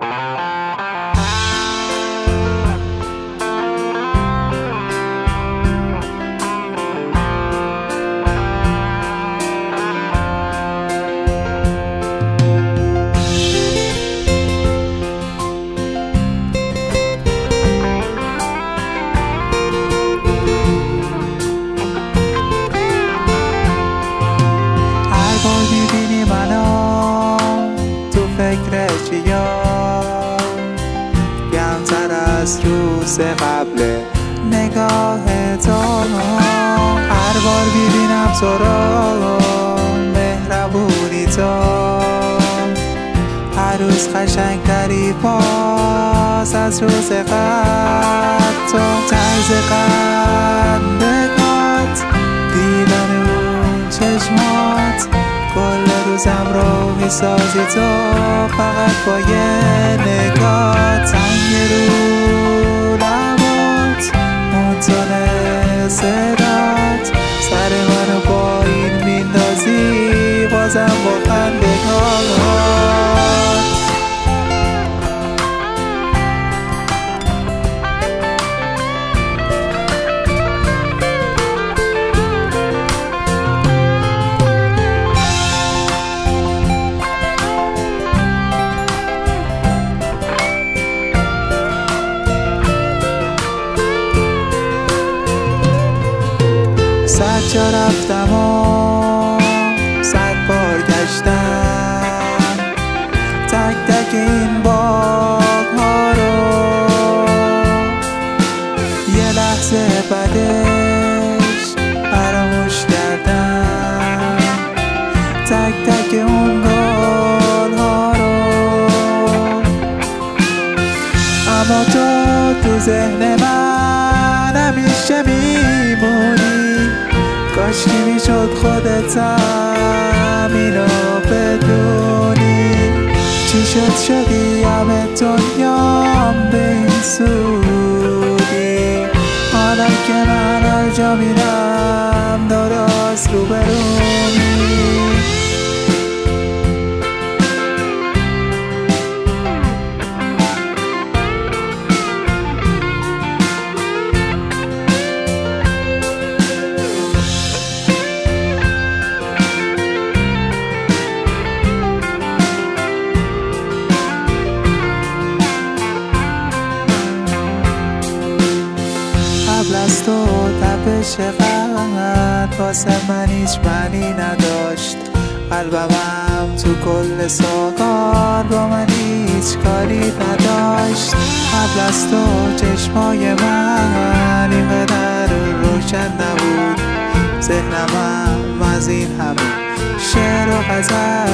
فکر چیا کمتر از روز قبل نگاه تو، هر بار ببینم تو را مهربونی تو، هر روز قشنگتری باز از روز قبل، تو طرز قندگات، دیدن اون چشمات، کل روزم رو میسازی تو فقط با یه نگاه، تنگ رو لبات، منتونه صدات، سر منو با این میندازی بازم با خندگات. صد جا رفتم و صد بار گشتم، تک تک این باغ‌ها رو یه لحظه بعدش فراموش کردم، تک تک اون گل‌ها رو، اما تو ذهن من همیشه میمونی، کاشکی میشد خودتم اینو بدونی، چی شدی همه دنیام به این سودی، حالا که من هر جا میرم درست روبرومی. قبل از تو تپش قلب واسه من هیچ معنی نداشت، قلبم تو کل ساغر با من هیچ کاری نداشت، قبل از تو چشمای من اینقدر روشن نبود، ذهنم از این همه شعر و غزل